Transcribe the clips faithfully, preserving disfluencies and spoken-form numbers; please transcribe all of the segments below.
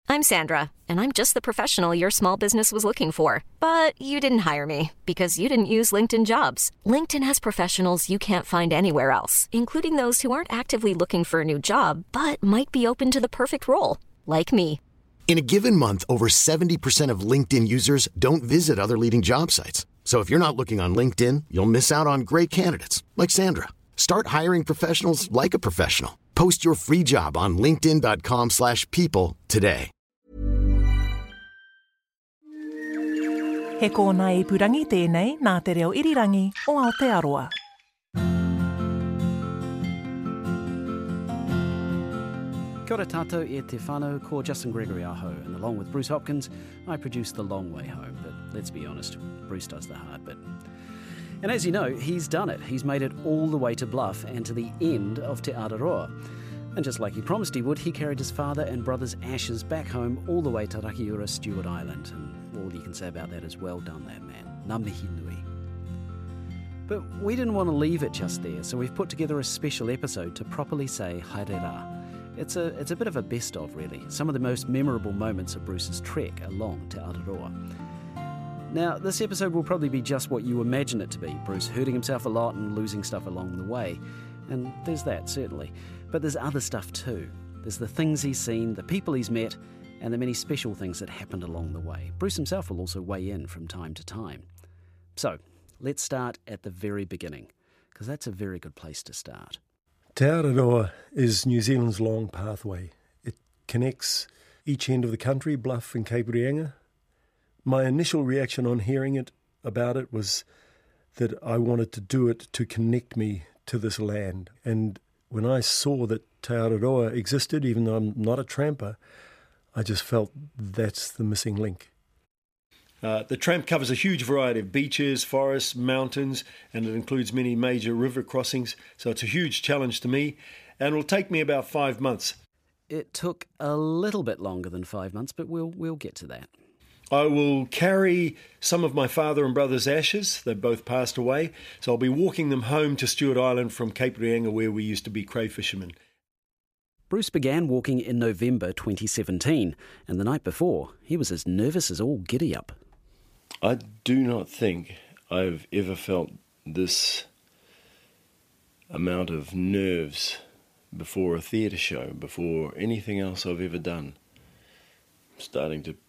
I'm Sandra, and I'm just the professional your small business was looking for. But you didn't hire me because you didn't use LinkedIn Jobs. LinkedIn has professionals you can't find anywhere else, including those who aren't actively looking for a new job, but might be open to the perfect role, like me. In a given month, over seventy percent of LinkedIn users don't visit other leading job sites. So if you're not looking on LinkedIn, you'll miss out on great candidates like Sandra. Start hiring professionals like a professional. Post your free job on linkedin.com slash people today. He kōna ipurangi tēnei nā te reo irirangi o Aotearoa. Kia ora tātou e te whānau, ko Justin Gregory aho, and along with Bruce Hopkins, I produce The Long Way Home, but let's be honest, Bruce does the hard bit. And as you know, he's done it. He's made it all the way to Bluff and to the end of Te Araroa. And just like he promised he would, he carried his father and brother's ashes back home all the way to Rakiura Stewart Island. And all you can say about that is well done, that man. Ngā mihi nui. But we didn't want to leave it just there, so we've put together a special episode to properly say haere rā. It's a, it's a bit of a best-of, really. Some of the most memorable moments of Bruce's trek along Te Araroa. Now, this episode will probably be just what you imagine it to be. Bruce hurting himself a lot and losing stuff along the way. And there's that, certainly. But there's other stuff too. There's the things he's seen, the people he's met, and the many special things that happened along the way. Bruce himself will also weigh in from time to time. So, let's start at the very beginning, because that's a very good place to start. Te Araroa is New Zealand's long pathway. It connects each end of the country, Bluff and Cape Reinga. My initial reaction on hearing it about it was that I wanted to do it to connect me to this land. And when I saw that Te Araroa existed, even though I'm not a tramper, I just felt that's the missing link. Uh, the tramp covers a huge variety of beaches, forests, mountains, and it includes many major river crossings. So it's a huge challenge to me, and it will take me about five months. It took a little bit longer than five months, but we'll we'll get to that. I will carry some of my father and brother's ashes. They've both passed away. So I'll be walking them home to Stewart Island from Cape Reinga, where we used to be cray fishermen. Bruce began walking in November twenty seventeen, and the night before, he was as nervous as all giddy-up. I do not think I've ever felt this amount of nerves before a theatre show, before anything else I've ever done. I'm starting to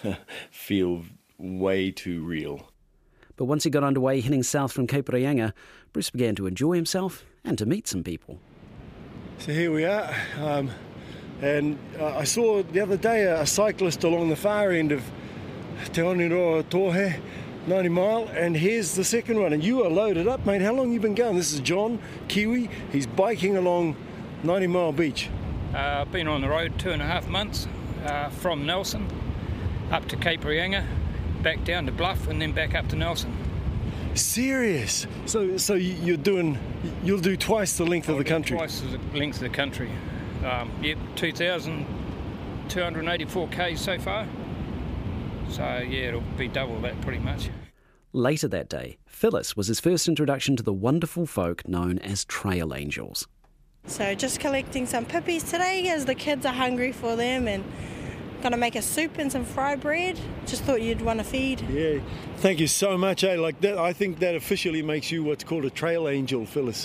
feel way too real. But once he got underway heading south from Cape Reinga, Bruce began to enjoy himself and to meet some people. So here we are, um, and uh, I saw the other day a, a cyclist along the far end of Te Oniroa Tohe, ninety mile, and here's the second one, and you are loaded up, mate. How long have you been going? This is John, Kiwi. He's biking along ninety mile beach. Uh, I've been on the road two and a half months, uh, from Nelson up to Cape Reinga, back down to Bluff, and then back up to Nelson. Serious? So so you're doing, you'll do twice the length I'll of the country? Twice the length of the country. Um, yep, two thousand two hundred eighty-four kays so far. So yeah, it'll be double that pretty much. Later that day, Phyllis was his first introduction to the wonderful folk known as trail angels. So just collecting some pippies today as the kids are hungry for them, and going to make a soup and some fry bread. Just thought you'd want to feed. Yeah, thank you so much. Eh? Like that, I think that officially makes you what's called a trail angel, Phyllis.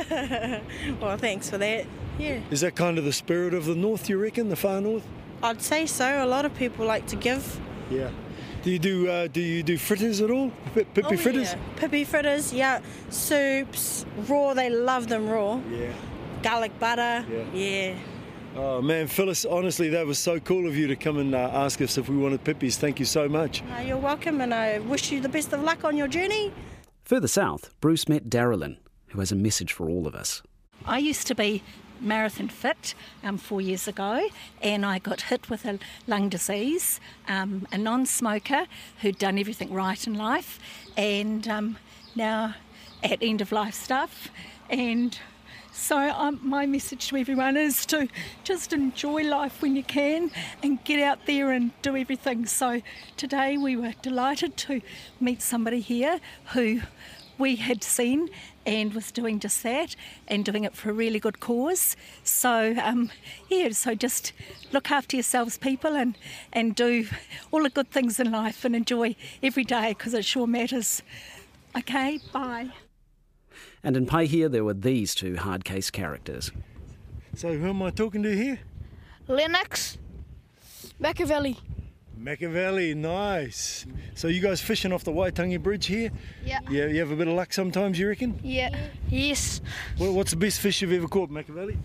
Well, thanks for that. Yeah. Is that kind of the spirit of the north, you reckon, the far north? I'd say so. A lot of people like to give. Yeah. Do you do uh, do you do fritters at all? P- Pippi oh, fritters? Yeah. Pippi fritters, yeah. Soups, raw. They love them raw. Yeah. Garlic butter. Yeah. Yeah. Oh man, Phyllis, honestly, that was so cool of you to come and uh, ask us if we wanted pippies. Thank you so much. Uh, you're welcome, and I wish you the best of luck on your journey. Further south, Bruce met Darylyn, who has a message for all of us. I used to be marathon fit um, four years ago, and I got hit with a lung disease, um, a non-smoker who'd done everything right in life, and um, now at end of life stuff. And so um, my message to everyone is to just enjoy life when you can and get out there and do everything. So today we were delighted to meet somebody here who we had seen and was doing just that and doing it for a really good cause. So, um, yeah, so just look after yourselves, people, and, and do all the good things in life and enjoy every day because it sure matters. Okay, bye. And in Paihia there were these two hard case characters. So who am I talking to here? Lennox Machiavelli. Machiavelli, nice. So you guys fishing off the Waitangi Bridge here? Yeah. Yeah, you have a bit of luck sometimes, you reckon? Yeah. Yes. Well, what's the best fish you've ever caught, Machiavelli?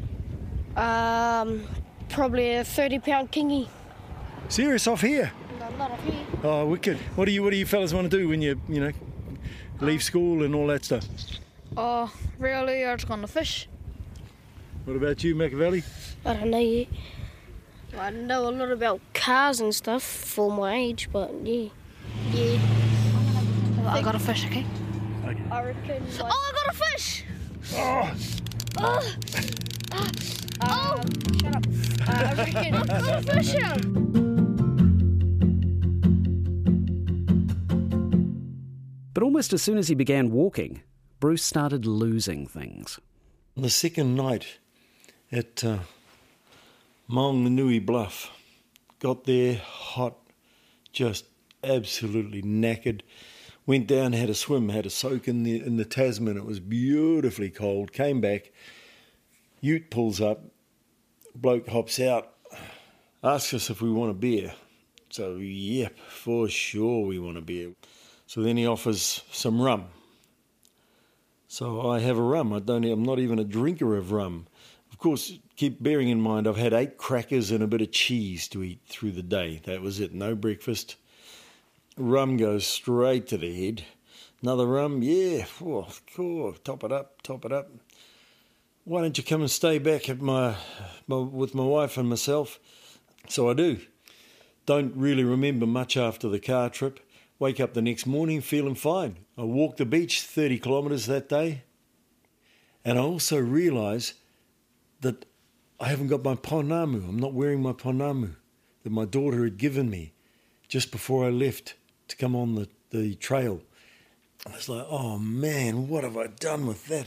Um, probably a thirty pound kingy. Serious, off here? No, not off here. Oh, wicked. What do you What do you fellas want to do when you you know leave school and all that stuff? Oh, really? I just gonna fish. What about you, Machiavelli? I don't know yet. I know a lot about cars and stuff for my age, but yeah. Yeah. I got a fish, okay? Okay. I reckon. Like... Oh, I got a fish! Oh! Oh! Uh, oh! Um, shut up. Uh, I reckon I got a fish out! But almost as soon as he began walking, Bruce started losing things. The second night at uh, Maunganui Bluff, got there hot, just absolutely knackered. Went down, had a swim, had a soak in the in the Tasman. It was beautifully cold. Came back, ute pulls up, bloke hops out, asks us if we want a beer. So, yep, for sure we want a beer. So then he offers some rum. So I have a rum. I don't. I'm not even a drinker of rum. Of course, keep bearing in mind I've had eight crackers and a bit of cheese to eat through the day. That was it. No breakfast. Rum goes straight to the head. Another rum, yeah. Oh, cool. Top it up. Top it up. Why don't you come and stay back at my, my with my wife and myself? So I do. Don't really remember much after the car trip. Wake up the next morning feeling fine. I walked the beach thirty kilometres that day. And I also realise that I haven't got my ponamu. I'm not wearing my ponamu that my daughter had given me just before I left to come on the, the trail. I was like, oh man, what have I done with that?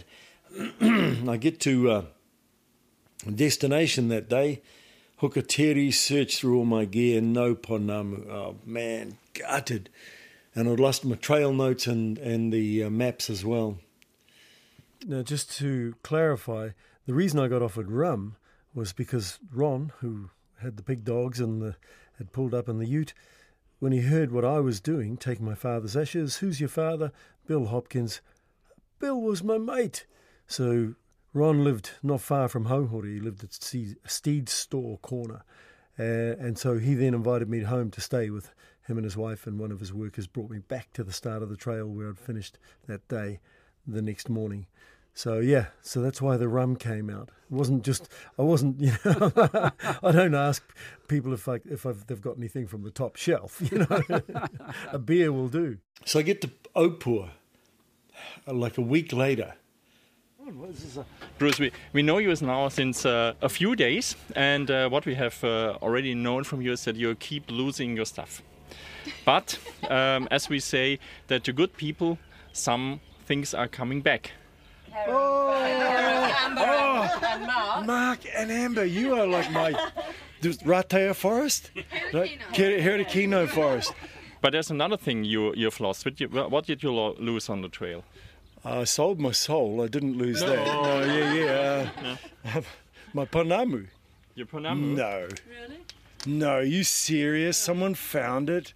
I get to uh, a destination that day, Hukateri, search through all my gear, no ponamu. Oh man, gutted. And I'd lost my trail notes and, and the uh, maps as well. Now, just to clarify, the reason I got offered rum was because Ron, who had the big dogs and the, had pulled up in the ute, when he heard what I was doing, taking my father's ashes, who's your father? Bill Hopkins. Bill was my mate. So Ron lived not far from Hauhori. He lived at Steed's Store corner. Uh, and so he then invited me home to stay with him and his wife, and one of his workers brought me back to the start of the trail where I'd finished that day the next morning. So, yeah, so that's why the rum came out. It wasn't just, I wasn't, you know, I don't ask people if I, if I've, they've got anything from the top shelf, you know. A beer will do. So I get to Opua like a week later. Bruce, we, we know you now since uh, a few days, and uh, what we have uh, already known from you is that you keep losing your stuff. But, um, as we say, that to good people, some things are coming back. Oh, Amber oh, and Mark. Mark and Amber, you are like my Ratea Forest, Heredekino Forest. But there's another thing you, you've lost. What, you, what did you lo- lose on the trail? I sold my soul. I didn't lose no. that. Oh, yeah, yeah. Uh, no. My ponamu. Your ponamu? No. Really? No, are you serious? Someone found it?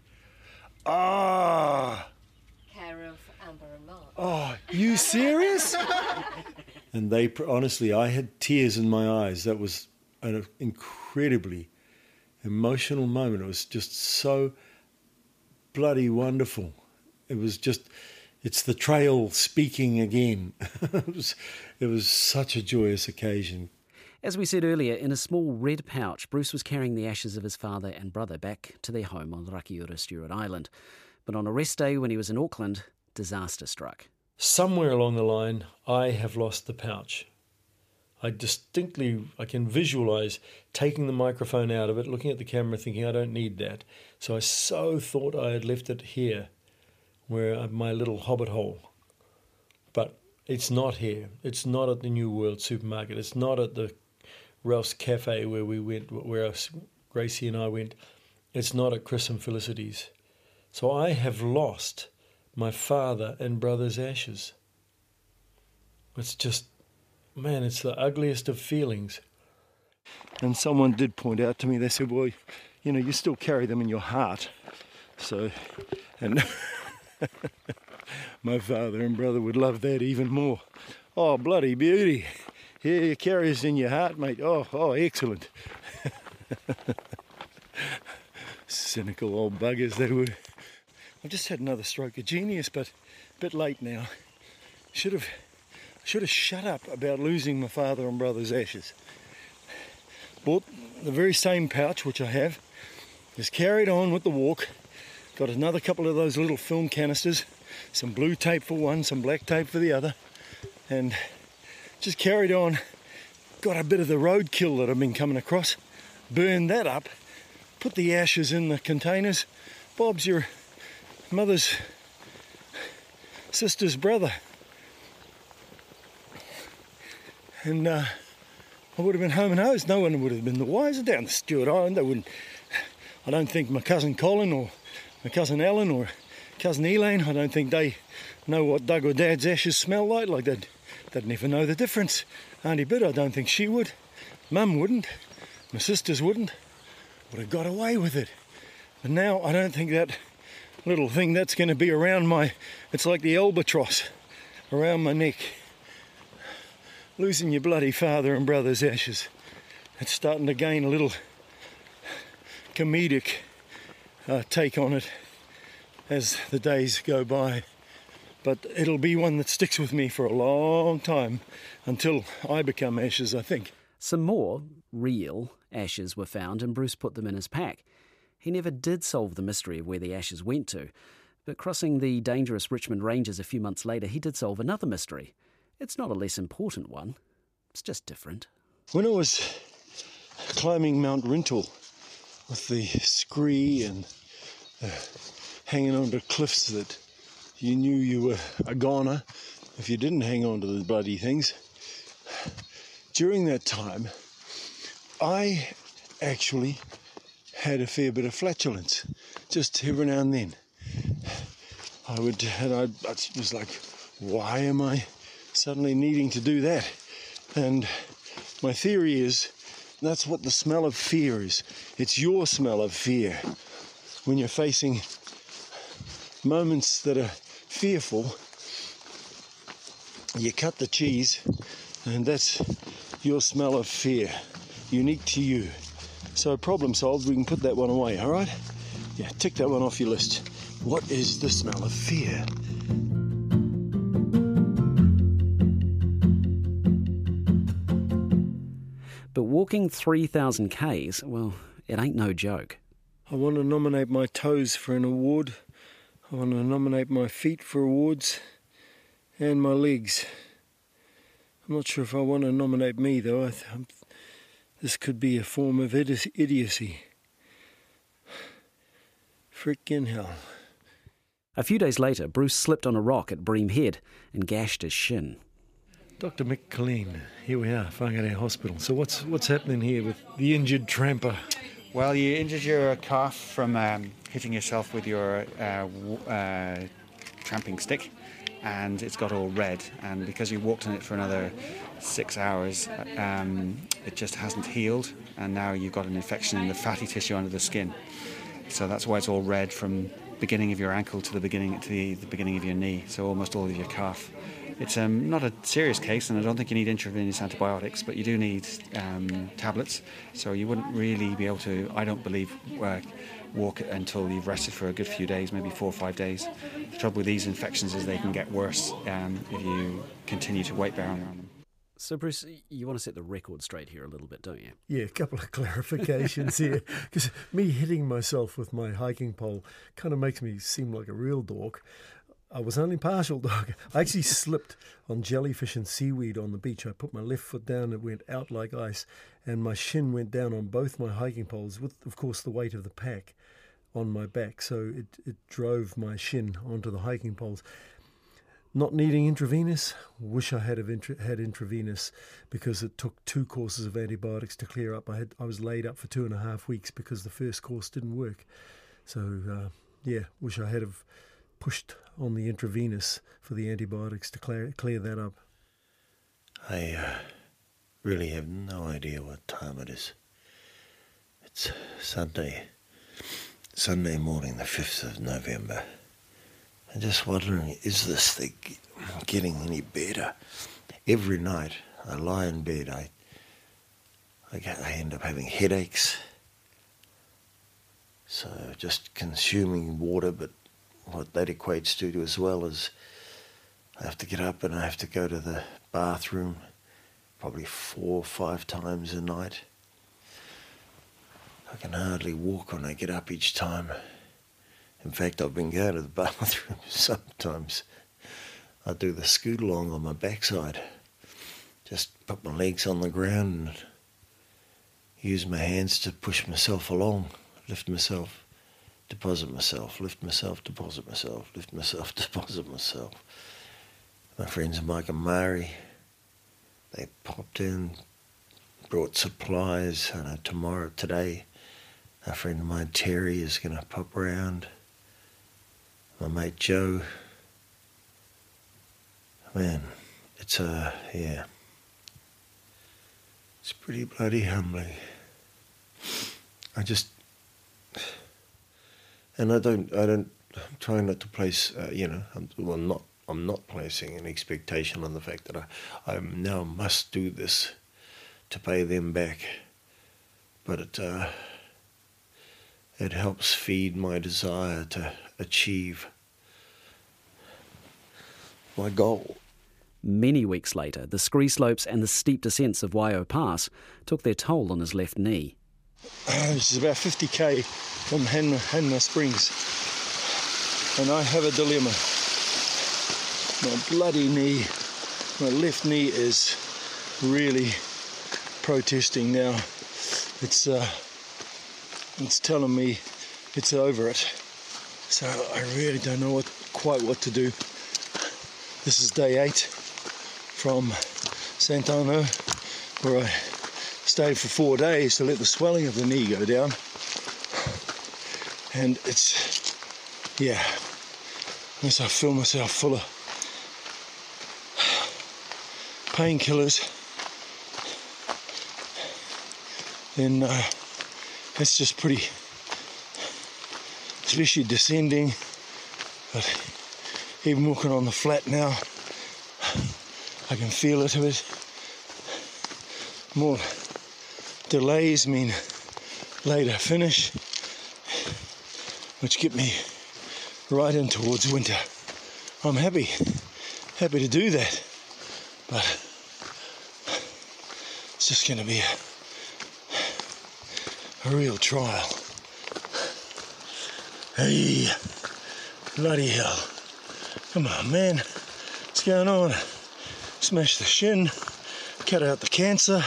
Ah. Care of Amber and Mark. Oh, you serious? And they, honestly, I had tears in my eyes. That was an incredibly emotional moment. It was just so bloody wonderful. It was just, it's the trail speaking again. it was, it was such a joyous occasion. As we said earlier, in a small red pouch, Bruce was carrying the ashes of his father and brother back to their home on Rakiura, Stewart Island. But on a rest day when he was in Auckland, disaster struck. Somewhere along the line, I have lost the pouch. I distinctly, I can visualise taking the microphone out of it, looking at the camera, thinking I don't need that. So I so thought I had left it here, where my little hobbit hole It's not here. It's not at the New World supermarket. It's not at the Ralph's Cafe where we went, where us, Gracie and I went. It's not at Chris and Felicity's. So I have lost my father and brother's ashes. It's just, man, it's the ugliest of feelings. And someone did point out to me, they said, well, you know, you still carry them in your heart. So, and my father and brother would love that even more. Oh, bloody beauty. Here you carry us in your heart, mate. Oh, oh, excellent. Cynical old buggers they were. I've just had another stroke of genius, but a bit late now. Should have, should have shut up about losing my father and brother's ashes. Bought the very same pouch, which I have. Just carried on with the walk. Got another couple of those little film canisters. Some blue tape for one, some black tape for the other. And just carried on. Got a bit of the roadkill that I've been coming across. Burned that up. Put the ashes in the containers. Bob's your mother's sister's brother. And uh, I would have been home and hosed. No one would have been the wiser down the Stewart Island. They wouldn't. I don't think my cousin Colin or my cousin Alan or cousin Elaine, I don't think they know what Doug or Dad's ashes smell like. Like they'd, they'd never know the difference. Auntie Bid, I don't think she would. Mum wouldn't. My sisters wouldn't. Would have got away with it. But now I don't think that little thing that's going to be around my, it's like the albatross around my neck. Losing your bloody father and brother's ashes. It's starting to gain a little comedic uh, take on it as the days go by. But it'll be one that sticks with me for a long time until I become ashes, I think. Some more real ashes were found and Bruce put them in his pack. He never did solve the mystery of where the ashes went to, but crossing the dangerous Richmond Ranges a few months later, he did solve another mystery. It's not a less important one, it's just different. When I was climbing Mount Rintle with the scree and uh, hanging on to cliffs that you knew you were a goner if you didn't hang on to the bloody things, during that time, I actually had a fair bit of flatulence, just every now and then. I would, and I, I was like, why am I suddenly needing to do that? And my theory is that's what the smell of fear is. It's your smell of fear. When you're facing moments that are fearful, you cut the cheese, and that's your smell of fear, unique to you. So problem solved, we can put that one away, all right? Yeah, tick that one off your list. What is the smell of fear? But walking three thousand kays, well, it ain't no joke. I want to nominate my toes for an award. I want to nominate my feet for awards and my legs. I'm not sure if I want to nominate me, though. I th- I'm, this could be a form of idi- idiocy. Frickin' hell. A few days later, Bruce slipped on a rock at Bream Head and gashed his shin. Doctor Mick Colleen, here we are, Whangarei Hospital. So what's what's happening here with the injured tramper? Well, you injured your calf from um, hitting yourself with your uh, w- uh, tramping stick, and it's got all red. And because you walked on it for another six hours, um, it just hasn't healed, and now you've got an infection in the fatty tissue under the skin. So that's why it's all red from beginning of your ankle to the beginning to the, the beginning of your knee. So almost all of your calf. It's um, not a serious case, and I don't think you need intravenous antibiotics, but you do need um, tablets. So you wouldn't really be able to, I don't believe, uh, walk until you've rested for a good few days, maybe four or five days. The trouble with these infections is they can get worse um, if you continue to weight bear on them. So, Bruce, you want to set the record straight here a little bit, don't you? Yeah, a couple of clarifications here. Because me hitting myself with my hiking pole kind of makes me seem like a real dork. I was only partial dog. I actually slipped on jellyfish and seaweed on the beach. I put my left foot down, it went out like ice, and my shin went down on both my hiking poles with, of course, the weight of the pack on my back. So it, it drove my shin onto the hiking poles. Not needing intravenous, wish I had have intra- had intravenous because it took two courses of antibiotics to clear up. I had I was laid up for two and a half weeks because the first course didn't work. So, uh, yeah, wish I had have pushed on the intravenous for the antibiotics to clear, clear that up. I uh, really have no idea what time it is. It's Sunday, Sunday morning, the fifth of November. I'm just wondering, is this thing getting any better? Every night I lie in bed, I, I, get, I end up having headaches. So just consuming water, but what that equates to as well is I have to get up and I have to go to the bathroom probably four or five times a night. I can hardly walk when I get up each time. In fact, I've been going to the bathroom sometimes. I do the scoot along on my backside. Just put my legs on the ground and use my hands to push myself along, lift myself, deposit myself, lift myself, deposit myself, lift myself, deposit myself. My friends Mike and Mari, they popped in, brought supplies, and uh, tomorrow, today, a friend of mine, Terry, is going to pop round. My mate Joe. Man, it's uh yeah. It's pretty bloody humbling. I just and I don't I don't I'm trying not to place uh, you know, I'm well not I'm not placing an expectation on the fact that I, I now must do this to pay them back. But it uh it helps feed my desire to achieve my goal. Many weeks later, the scree slopes and the steep descents of Waio Pass took their toll on his left knee. Uh, this is about fifty k from Hanma, Hanma Springs, and I have a dilemma. My bloody knee, my left knee is really protesting now. It's uh, it's telling me it's over it. So I really don't know what quite what to do. This is day eight from Santano, where I stayed for four days to let the swelling of the knee go down. And it's, yeah, unless I fill myself full of painkillers, then uh, it's just pretty, especially descending. But even walking on the flat now, I can feel it a bit. More delays mean later finish, which get me right in towards winter. I'm happy, happy to do that, but it's just going to be a, a real trial. Hey, bloody hell. Come on, man. What's going on? Smash the shin, cut out the cancer.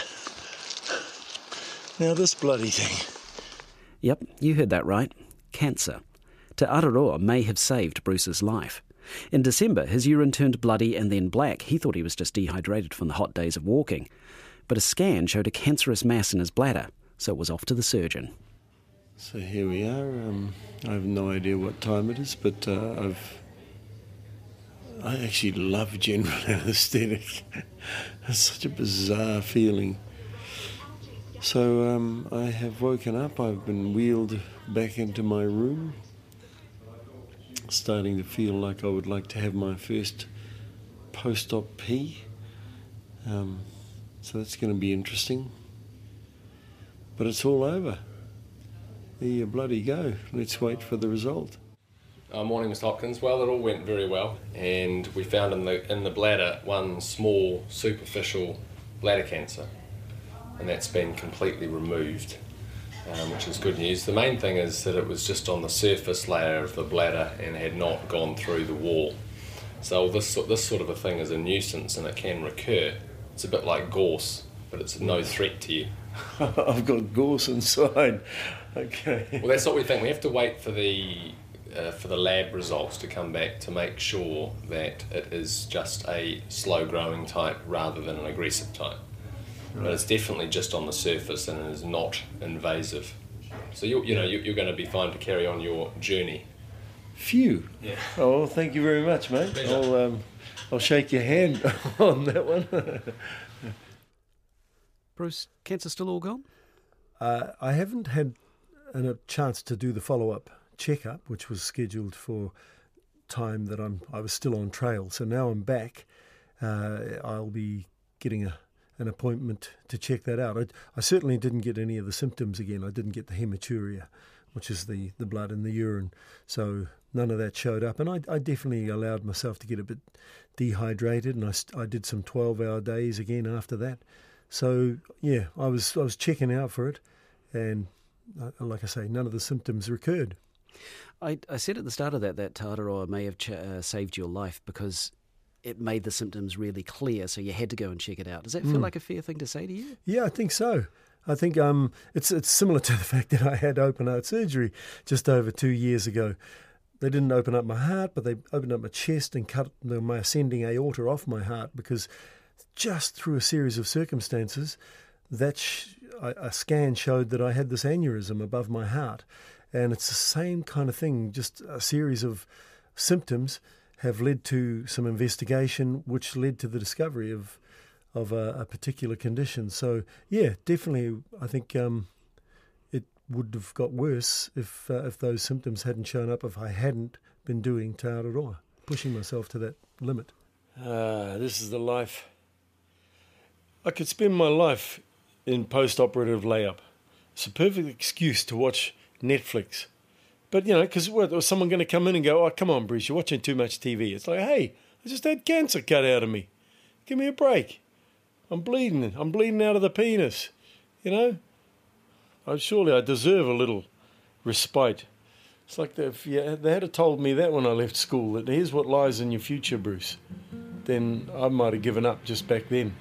Now this bloody thing. Yep, you heard that right. Cancer. Te Araroa may have saved Bruce's life. In December, his urine turned bloody and then black. He thought he was just dehydrated from the hot days of walking. But a scan showed a cancerous mass in his bladder, so it was off to the surgeon. So here we are. Um, I have no idea what time it is, but uh, I've I actually love general anaesthetic. It's such a bizarre feeling. So um, I have woken up, I've been wheeled back into my room, starting to feel like I would like to have my first post-op pee. Um, so that's going to be interesting. But it's all over. There you bloody go. Let's wait for the result. Uh, morning, Mister Hopkins. Well, it all went very well, and we found in the in the bladder one small superficial bladder cancer, and that's been completely removed, um, which is good news. The main thing is that it was just on the surface layer of the bladder and had not gone through the wall. So this this sort of a thing is a nuisance, and it can recur. It's a bit like gorse, but it's no threat to you. I've got gorse inside. Okay. Well, that's what we think. We have to wait for the uh, for the lab results to come back to make sure that it is just a slow-growing type rather than an aggressive type. Right. But it's definitely just on the surface and it is not invasive. So you you know you, you're going to be fine to carry on your journey. Phew. Yeah. Oh, well, thank you very much, mate. Pleasure. I'll um, I'll shake your hand on that one. Bruce, cancer still all gone? Uh, I haven't had a chance to do the follow-up checkup, which was scheduled for time that I'm I was still on trail. So now I'm back. Uh, I'll be getting a an appointment to check that out. I, I certainly didn't get any of the symptoms again. I didn't get the hematuria, which is the, the blood in the urine. So none of that showed up. And I, I definitely allowed myself to get a bit dehydrated, and I, I did some twelve-hour days again after that. So, yeah, I was I was checking out for it, and uh, like I say, none of the symptoms recurred. I, I said at the start of that that Tātaroa may have ch- uh, saved your life because it made the symptoms really clear, so you had to go and check it out. Does that feel Mm. like a fair thing to say to you? Yeah, I think so. I think um, it's it's similar to the fact that I had open heart surgery just over two years ago. They didn't open up my heart, but they opened up my chest and cut the, my ascending aorta off my heart because just through a series of circumstances, that sh- a, a scan showed that I had this aneurysm above my heart. And it's the same kind of thing, just a series of symptoms have led to some investigation, which led to the discovery of of a, a particular condition. So, yeah, definitely, I think um, it would have got worse if uh, if those symptoms hadn't shown up, if I hadn't been doing Te Araroa, pushing myself to that limit. Ah, this is the life. I could spend my life in post-operative layup. It's a perfect excuse to watch Netflix. But, you know, because what, was someone going to come in and go, oh, come on, Bruce, you're watching too much T V. It's like, hey, I just had cancer cut out of me. Give me a break. I'm bleeding. I'm bleeding out of the penis. You know? I, surely I deserve a little respite. It's like the, if you, they had told me that when I left school, that here's what lies in your future, Bruce, then I might have given up just back then.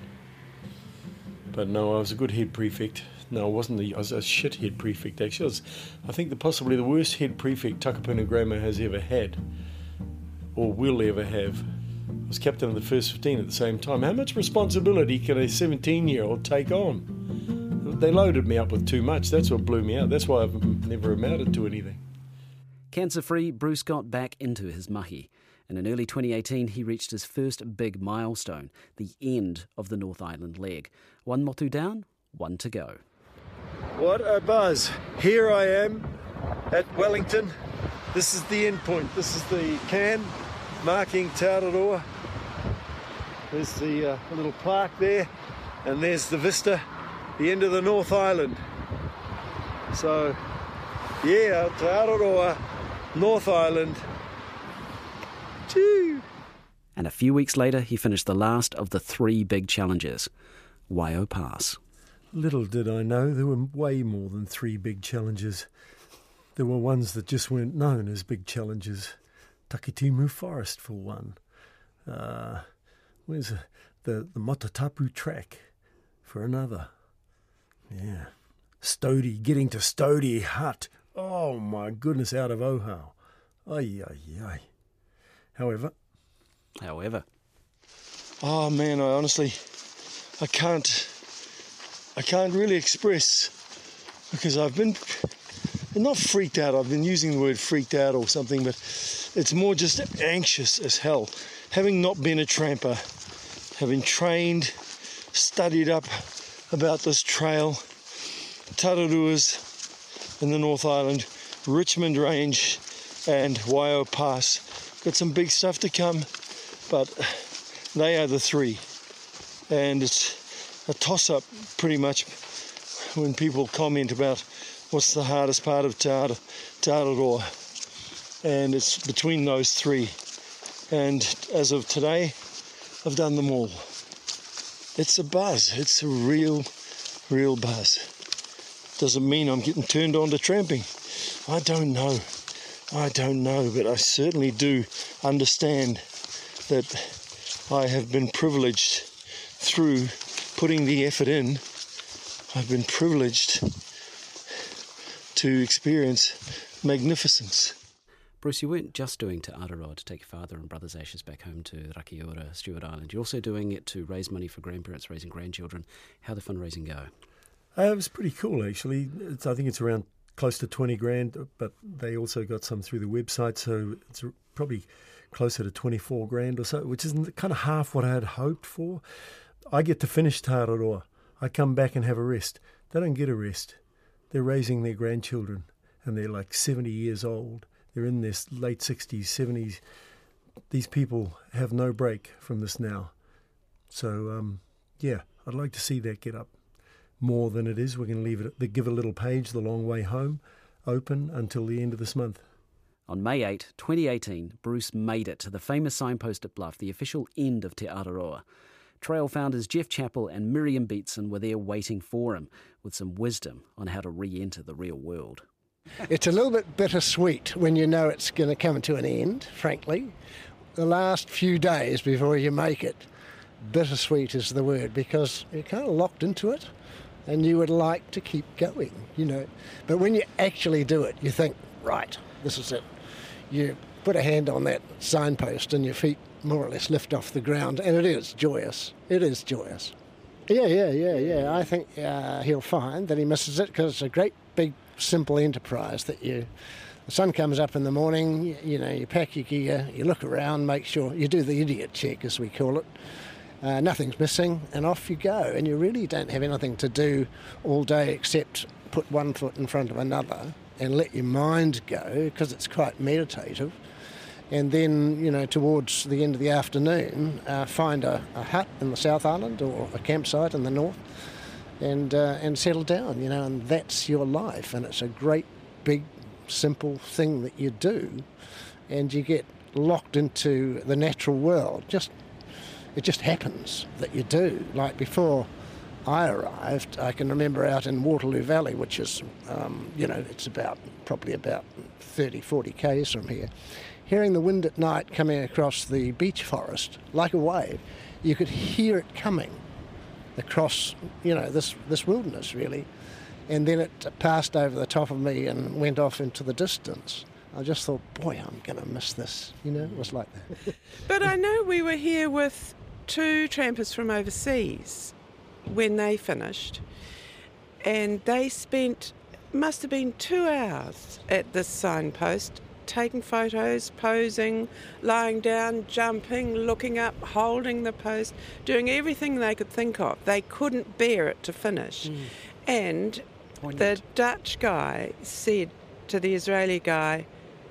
But no, I was a good head prefect. No, I wasn't. The, I was a shit head prefect, actually. I, was, I think the possibly the worst head prefect Takapuna Grammar has ever had, or will ever have. I was captain of the first fifteen at the same time. How much responsibility can a seventeen-year-old take on? They loaded me up with too much. That's what blew me out. That's why I've never amounted to anything. Cancer-free, Bruce got back into his mahi. And in early twenty eighteen, he reached his first big milestone, the end of the North Island leg. One motu down, one to go. What a buzz. Here I am at Wellington. This is the end point. This is the can marking Te Araroa. There's the uh, little plaque there, and there's the vista, the end of the North Island. So, yeah, Te Araroa, North Island. Choo! And a few weeks later, he finished the last of the three big challenges, Waio Pass. Little did I know there were way more than three big challenges. There were ones that just weren't known as big challenges. Takitimu Forest for one. Uh, where's the, the, the Motatapu track for another? Yeah. Stody, getting to Stody Hut. Oh my goodness, out of Ohau. Ay, ay, ay. However. However. Oh man, I honestly, I can't, I can't really express, because I've been, not freaked out, I've been using the word freaked out or something, but it's more just anxious as hell. Having not been a tramper, having trained, studied up about this trail, Tararuas in the North Island, Richmond Range and Waio Pass. Got some big stuff to come, but they are the three. And it's a toss-up pretty much when people comment about what's the hardest part of Te Araroa. And it's between those three. And as of today, I've done them all. It's a buzz. It's a real, real buzz. Doesn't mean I'm getting turned on to tramping. I don't know. I don't know, but I certainly do understand that I have been privileged through putting the effort in. I've been privileged to experience magnificence. Bruce, you weren't just doing Te Araroa to take your father and brother's ashes back home to Rakiura, Stewart Island. You're also doing it to raise money for grandparents, raising grandchildren. How'd the fundraising go? Uh, it was pretty cool, actually. It's, I think it's around close to twenty grand, but they also got some through the website, so it's probably closer to twenty-four grand or so, which is kind of half what I had hoped for. I get to finish Te Araroa. I come back and have a rest. They don't get a rest. They're raising their grandchildren, and they're like seventy years old. They're in their late sixties, seventies. These people have no break from this now. So, um, yeah, I'd like to see that get up more than it is. We're going to leave it, they give a little page, The Long Way Home, open until the end of this month. On May eighth, twenty eighteen, Bruce made it to the famous signpost at Bluff, the official end of Te Araroa. Trail founders Jeff Chappell and Miriam Beatson were there waiting for him with some wisdom on how to re-enter the real world. It's a little bit bittersweet when you know it's going to come to an end, frankly. The last few days before you make it, bittersweet is the word, because you're kind of locked into it and you would like to keep going, you know. But when you actually do it, you think, right, this is it. You put a hand on that signpost and your feet more or less lift off the ground, and it is joyous. It is joyous. Yeah, yeah, yeah, yeah. I think uh, he'll find that he misses it because it's a great big simple enterprise that you, the sun comes up in the morning, you, you know, you pack your gear, you look around, make sure, you do the idiot check as we call it, uh, nothing's missing, and off you go. And you really don't have anything to do all day except put one foot in front of another and let your mind go, because it's quite meditative. And then, you know, towards the end of the afternoon, uh, find a, a hut in the South Island or a campsite in the north, and uh, and settle down, you know, and that's your life. And it's a great, big, simple thing that you do, and you get locked into the natural world. Just it just happens that you do. Like before I arrived, I can remember out in Waterloo Valley, which is, um, you know, it's about probably about thirty, forty kays from here, hearing the wind at night coming across the beech forest like a wave. You could hear it coming across, you know, this, this wilderness, really. And then it passed over the top of me and went off into the distance. I just thought, boy, I'm going to miss this. You know, it was like that. But I know we were here with two trampers from overseas when they finished, and they spent, must have been two hours at this signpost, taking photos, posing, lying down, jumping, looking up, holding the post, doing everything they could think of. They couldn't bear it to finish. Mm. And Poignant. The Dutch guy said to the Israeli guy,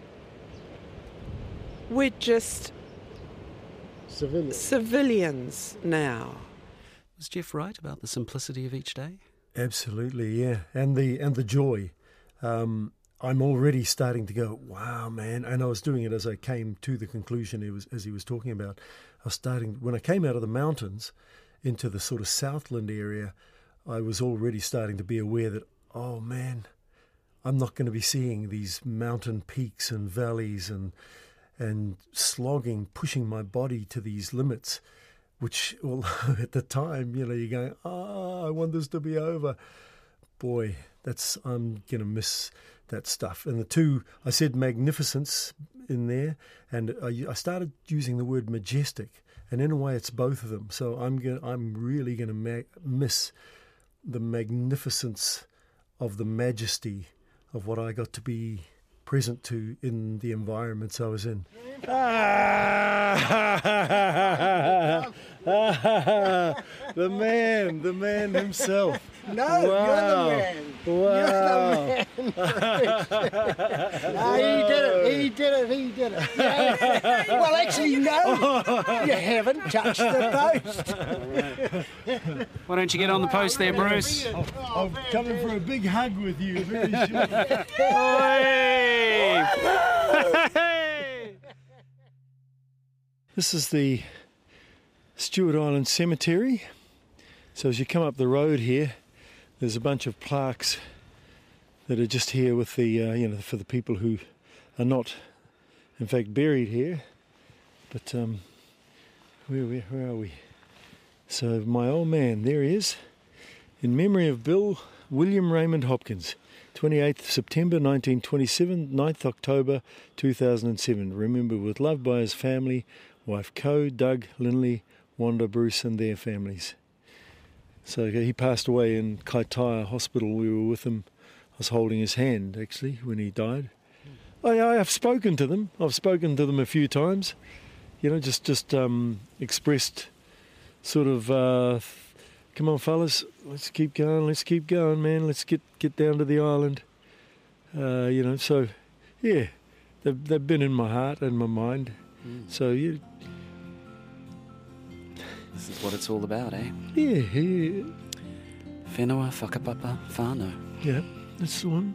we're just civilians, civilians now. Was Jeff right about the simplicity of each day? Absolutely, yeah. And the, and the joy. Um, I'm already starting to go, wow, man. And I was doing it as I came to the conclusion he was, as he was talking about. I was starting, when I came out of the mountains into the sort of Southland area, I was already starting to be aware that, oh, man, I'm not going to be seeing these mountain peaks and valleys and and slogging, pushing my body to these limits, which, although at the time, you know, you're going, oh, I want this to be over. Boy, that's, I'm going to miss that stuff. And the two, I said magnificence in there, and I, I started using the word majestic, and in a way it's both of them. So I'm going, I'm really going to ma- miss the magnificence of the majesty of what I got to be present to in the environments I was in. The man, the man himself. No, wow. You're the man. Wow. You're the man. No, he did it, he did it, he did it. Yeah. Well, actually, no, you haven't touched the post. Why don't you get on the post there, Bruce? I'm, I'm coming for a big hug with you very shortly. This is the Stewart Island Cemetery. So as you come up the road here, there's a bunch of plaques that are just here with the, uh, you know, for the people who are not, in fact, buried here. But um, where, where, where are we? So my old man, there he is. In memory of Bill William Raymond Hopkins, twenty-eighth September nineteen twenty-seven, ninth October two thousand seven. Remembered with love by his family, wife Co, Doug, Lindley, Wanda, Bruce and their families. So he passed away in Kaitaia Hospital. We were with him. I was holding his hand, actually, when he died. I, I have spoken to them. I've spoken to them a few times. You know, just, just um, expressed sort of... Uh, Come on, fellas, let's keep going, let's keep going, man. Let's get, get down to the island. Uh, you know, so, yeah, they've, they've been in my heart and my mind. Mm. So, yeah. This is what it's all about, eh? Yeah, yeah. Whenua, whakapapa, whānau. Yeah, that's the one.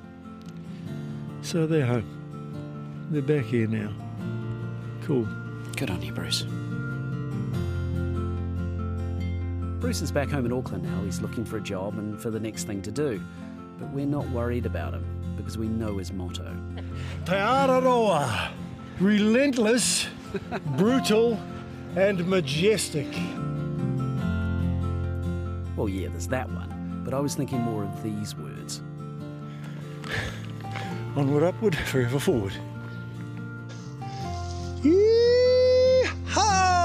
So they're home. They're back here now. Cool. Good on you, Bruce. Bruce is back home in Auckland now. He's looking for a job and for the next thing to do. But we're not worried about him because we know his motto. Te Araroa. Relentless, brutal and majestic. Well, yeah, there's that one. But I was thinking more of these words. Onward, upward, forever forward. Yee-haw!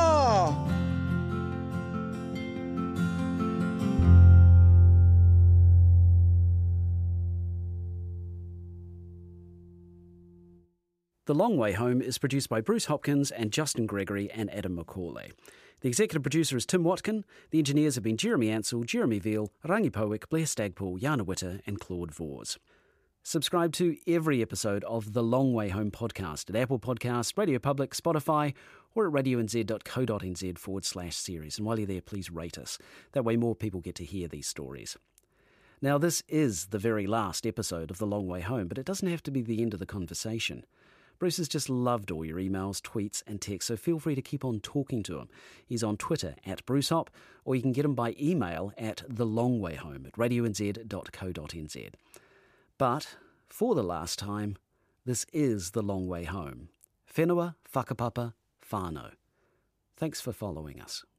The Long Way Home is produced by Bruce Hopkins and Justin Gregory and Adam McCauley. The executive producer is Tim Watkin. The engineers have been Jeremy Ansell, Jeremy Veal, Rangi Powick, Blair Stagpool, Jana Witter and Claude Vors. Subscribe to every episode of The Long Way Home podcast at Apple Podcasts, Radio Public, Spotify or at radionz.co.nz forward slash series. And while you're there, please rate us. That way more people get to hear these stories. Now, this is the very last episode of The Long Way Home, but it doesn't have to be the end of the conversation. Bruce has just loved all your emails, tweets and texts, so feel free to keep on talking to him. He's on Twitter at BruceHop, or you can get him by email at thelongwayhome at radionz.co.nz. But, for the last time, this is The Long Way Home. Whenua, whakapapa, whānau. Thanks for following us.